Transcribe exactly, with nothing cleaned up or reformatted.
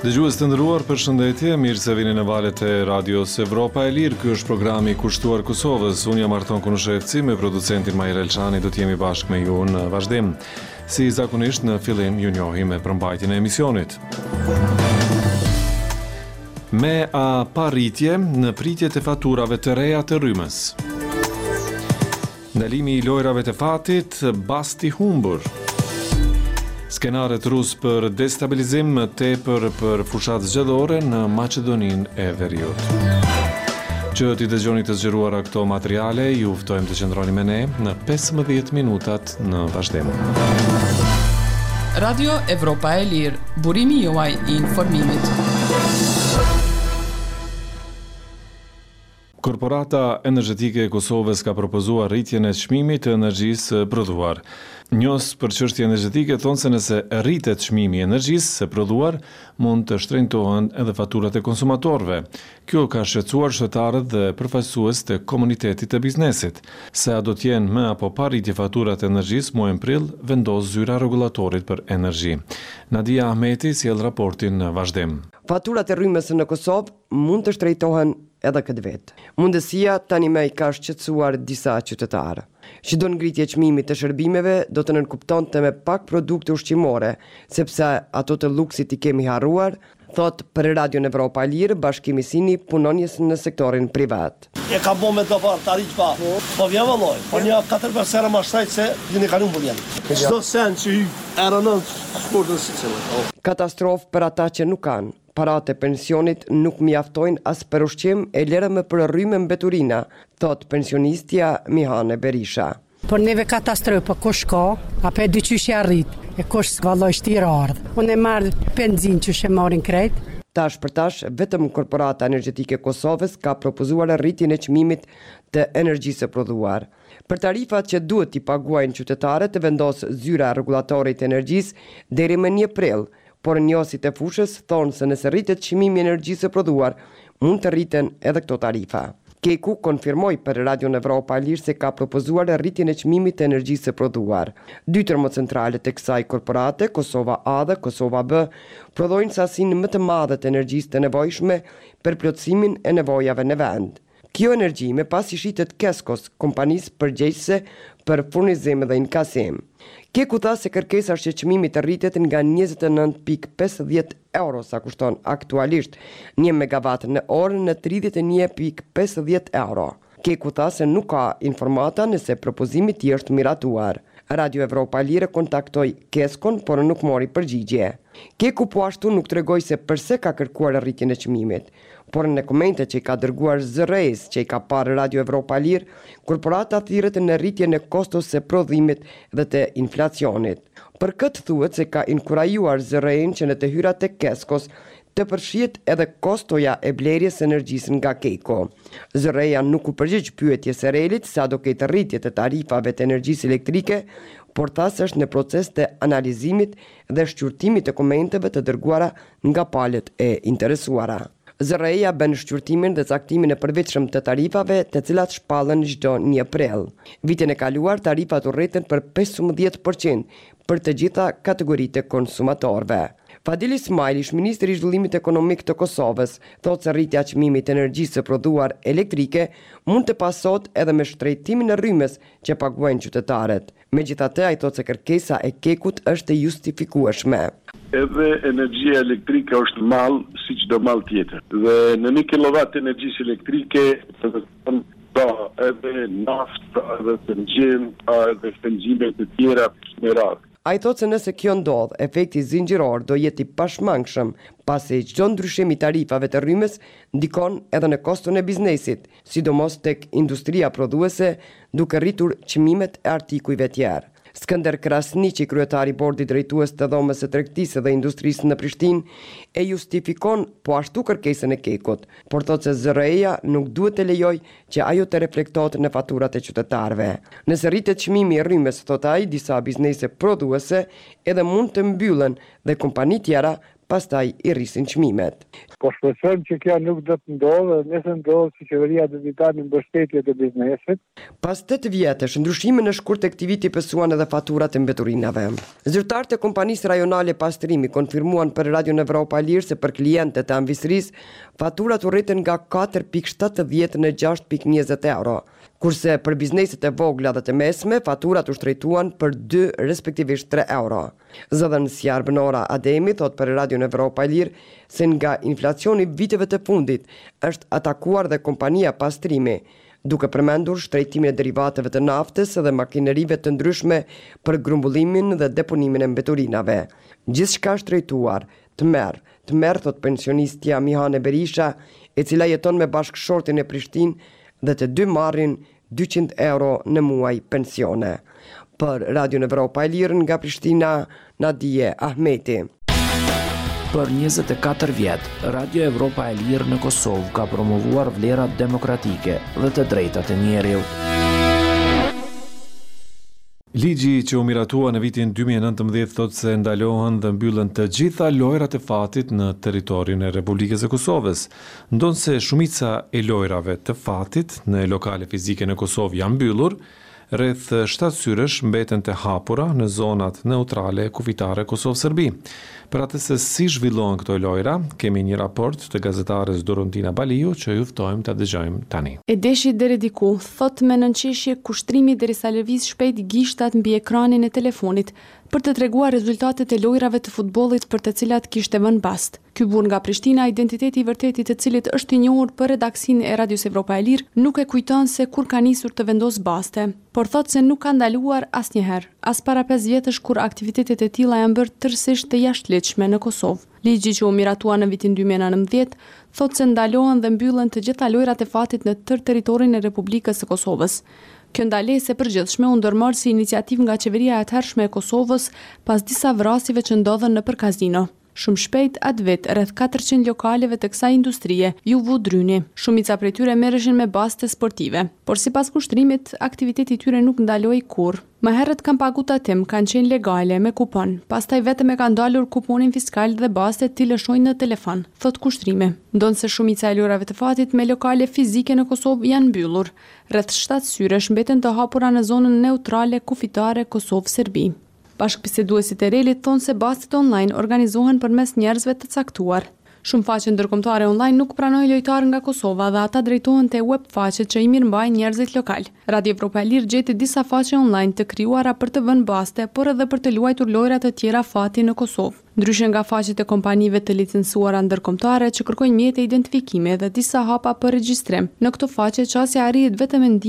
Dëgjues të nderuar, përshëndetje, mirë se vini në valët e Radios Evropa e Lirë. Ky është programi i kushtuar Kosovës. Unë jam Arton Kunushevci, me producentin Majra Elçani do të jemi bashkë me ju në vazhdim. Si zakonisht në fillim ju njohim me përmbajtjen e emisionit. Me a parritje në pritjet e faturave të reja të rrymës. Ndalimi i lojrave të fatit, basti humbur. Skenaret rus për destabilizim më tepër për fushat zgjedhore në Maqedoninë e Veriut. Që t'i dëgjoni të zgjeruara këto materiale, ju ftojmë të qëndroni me ne në pesëmbëdhjetë minutat në vazhdim. Radio Evropa e Lirë, burimi juaj i informimit. Korporata Energjetike e Kosovës ka propozuar rritjen e çmimit të energjisë prodhuar. Njos për çështje energjetike thonë se nëse rritet çmimi i energjisë së prodhuar, mund të shtrenjtohen edhe faturat e konsumatorëve. Kjo ka shqetësuar qytetarët dhe përfaqësues të komunitetit të biznesit. Se a do të jenë më apo pa rritje faturat e energjisë muajin prill, vendos zyra rregullatorit për energji. Nadia Ahmeti sjell raportin në vazhdim. Faturat e rrymës në Kosovë mund të shtrejtohen edhe këtë vetë. Mundësia tani më i ka shqetësuar disa qytetarë. Çdo ngritje çmimit të shërbimeve do të nënkuptonte me pak produkte ushqimore, sepse ato të luksit i kemi harruar, thot për Radio Evropa e Lirë Bashkimi Sini, punonjës në sektorin privat. E ka bo me të parë, tari që pa, po vjen vëlloj, po një katër pesë herë më shtajt se një kalun për vjen. Çdo sen që i erënën shkurtën si cilë. Katastrofë për ata që nuk kanë. Paratë e pensionit nuk mjaftojnë as për ushqim e lere me për rrymë mbeturina, thot pensionistja Mihane Berisha. Por neve katastrofë, po kush ka, apo e dyqysh e arrit, e kush valloj shtirë ardhë. Unë e marrë benzin që shë marrin krejt. Tash për tash, vetëm Korporata Energjetike e Kosovës ka propozuar rritjen e çmimit të energjisë së prodhuar. Për tarifat që duhet t'i paguajnë qytetarët, të vendos zyra rregullatorit të energjisë deri më një prill. Por njohësit e fushës thonë se nëse rritet çmimi i energjisë së prodhuar, mund të rriten edhe këto tarifa. Keku konfirmoi për Radio Evropa e Lirë se ka propozuar rritjen e çmimit të energjisë së prodhuar. Dy termocentralet e kësaj korporate, Kosova A dhe Kosova B, prodhojnë sasinë më të madhe të energjisë të nevojshme për plotësimin e nevojave në vend. Kjo energji me pas i shitet Keskos, kompanisë përgjegjëse për furnizim dhe inkasim. Keku tha se kërkesa shqetësimit të rritet nga njëzet e nëntë pikë pesëdhjetë euro sa kushton aktualisht një megawatt në orë në tridhjetë e një pikë pesëdhjetë euro. Keku tha se nuk ka informata nëse propozimi i është miratuar. Radio Evropa e Lirë kontaktoi Keskon, por nuk mori përgjigje. Keku po ashtu nuk tregoi se pse ka kërkuar rritjen e çmimit, por në komente që i ka dërguar Z R E-s që i ka parë Radio Evropa e Lirë, korporata thirret në rritjen e kostos së prodhimit dhe të inflacionit. Për këtë thuhet se ka inkurajuar Z R E-n që në të hyrat e Keskos të përfshihet edhe kostoja e blerjes së energjisë nga Keko. Z R E-ja nuk u përgjigj pyetjes së Relit sa do ketë rritje të tarifave të energjisë elektrike, por tha se është në proces të analizimit dhe shqyrtimit të komenteve të dërguara nga palët e interesuara. Z R E-ja bën shqyrtimin dhe caktimin e përveçshëm të tarifave, të cilat shpallën çdo një prill. Vitin e kaluar tarifat u rritën për pesëmbëdhjetë përqind për të gjitha kategoritë e konsumatorëve. Fadil Ismail, ish ministri i zhvillimit ekonomik të Kosovës, thotë se rritja e çmimit të energjisë së prodhuar elektrike mund të pasohet edhe me shtrejtimin e rrymës që paguajnë qytetarët. Megjithatë, ai thotë se kërkesa e Kekut është e justifikueshme. Edhe energjia elektrike është mall si çdo mall tjetër. Dhe në një kilovat energjisë elektrike ka edhe naftë, edhe benzin, edhe benzine të tjera me radhë. A i thot se nëse kjo ndodh, efekti zinxhiror do jeti pashmangshëm, pasi çdo ndryshim i tarifave të rrymës ndikon edhe në koston e biznesit, sidomos tek industria prodhuese, duke rritur çmimet e artikujve tjerë. Skënder Krasniqi, kryetari i bordit drejtues të dhomës së tregtisë dhe industrisë në Prishtinë, e justifikon po ashtu kërkesën e Kekut, por thotë se Z R E-ja nuk duhet të lejojë që ajo të reflektohet në faturat e qytetarëve. Nëse rritet çmimi i rrymës, thotë ai, disa biznese prodhuese edhe mund të mbyllen dhe kompani tjera pastaj i rrisin çmimet. Po shpresojmë që kjo nuk do të ndodhë, nëse ndodhë që qeveria do të ndajë mbështetje të biznesit. Pas tetë vjetësh, ndryshime në shkurt tek aktiviti pësuan edhe faturat e mbeturinave. Zyrtarët e kompanisë rajonale pastrimi konfirmuan për Radio Evropa Lirë se për klientët e ambisërisë faturat u rriten nga katër pikë shtatëdhjetë në gjashtë pikë njëzet euro, kurse për bizneset e vogla dhe të mesme faturat u shtrejtuan për dy respektivisht tre euro. Zëdhënësia Arbënora Ademi thot për Radio Evropa Lirë se nga inflacioni viteve të fundit është atakuar dhe kompania pastrimi, duke përmendur shtrejtimin e derivateve të naftës dhe makinerive të ndryshme për grumbullimin dhe deponimin e mbeturinave. Gjithçka shtrejtuar, të merr, të merr thot pensionistja Mihane Berisha, e cila jeton me bashkëshortin e Prishtinë dhe të dy marrin dyqind euro në muaj pensione. Për Radio Evropa e Lirë nga Prishtina, Nadije Ahmeti. Për njëzet e katër vjet, Radio Evropa e Lirë në Kosovë ka promovuar vlerat demokratike dhe të drejtat e njerëzit. Ligji që u miratua në vitin dy mijë e nëntëmbëdhjetë thot se ndalohen dhe mbyllen të gjitha lojrat e fatit në territorin e Republikës së Kosovës, ndonse shumica e lojrave të fatit në lokale fizike në Kosovë janë mbyllur, rreth shtatë syresh mbeten të hapura në zonat neutrale kufitare Kosovë-Serbi. Për atë se si zhvillohen këto lojra, kemi një raport të gazetares Dorontina Baliu që ju ftojmë ta dëgjojmë tani. E deshi deri diku, thot me nënqeshje kushtrimi derisa lëviz shpejt gishtat mbi ekranin e telefonit për të treguar rezultatet e lojrave të futbollit për të cilat kishte vënë bast. Ky burr nga Prishtina, identiteti i vërtetit të cilit është i njohur për redaksinë e Radios Evropa e Lirë, nuk e kujton se kur ka nisur të vendos baste, por thot se nuk ka ndaluar asnjëherë, as para pesë vjetësh kur aktivitetet e tilla janë bërë tërësisht të jashtëligjshme në Kosovë. Ligji që u miratua në vitin dy mijë e nëntëmbëdhjetë thot se ndalohen dhe mbyllen të gjitha lojrat e fatit në tërë territorin e Republikës së Kosovës. Kjo ndalesë e përgjithshme u ndërmor si iniciativë nga qeveria e atëhershme e Kosovës pas disa vrasjeve që ndodhen nëpër kazino. Shumë shpejt atë vit, rreth katërqind lokaleve të kësaj industrie ju vu dryni. Shumica prej tyre merreshin me baste sportive, por sipas kushtrimit, aktiviteti i tyre nuk ndaloi kurrë. Më herët kanë pagu tatim, kanë qenë legale me kupon, pastaj vetëm e kanë dalur kuponin fiskal dhe bastet t'i lëshojnë në telefon, thot kushtrimi. Ndonse shumica e lojrave të fatit me lokale fizike në Kosovë janë mbyllur. Rreth shtatë syresh mbeten të hapura në zonën neutrale kufitare Kosovë-Serbi. Bashkëbiseduesit e relit thonë se bastet online organizohen përmes njerëzve të caktuar. Shumë faqe ndërkombëtare online nuk pranojnë lojtarë nga Kosova dhe ata drejtohen te web faqet që i mirëmbajnë njerëzit lokal. Radio Evropa e Lirë gjeti disa faqe online të krijuara për të vënë baste, por edhe për të luajtur lojra të tjera fati në Kosovë. Ndryshe nga faqet e kompanive të licencuara ndërkombëtare që kërkojnë mjete identifikimi dhe disa hapa për regjistrim. Në këto faqe qasja arrihet vetëm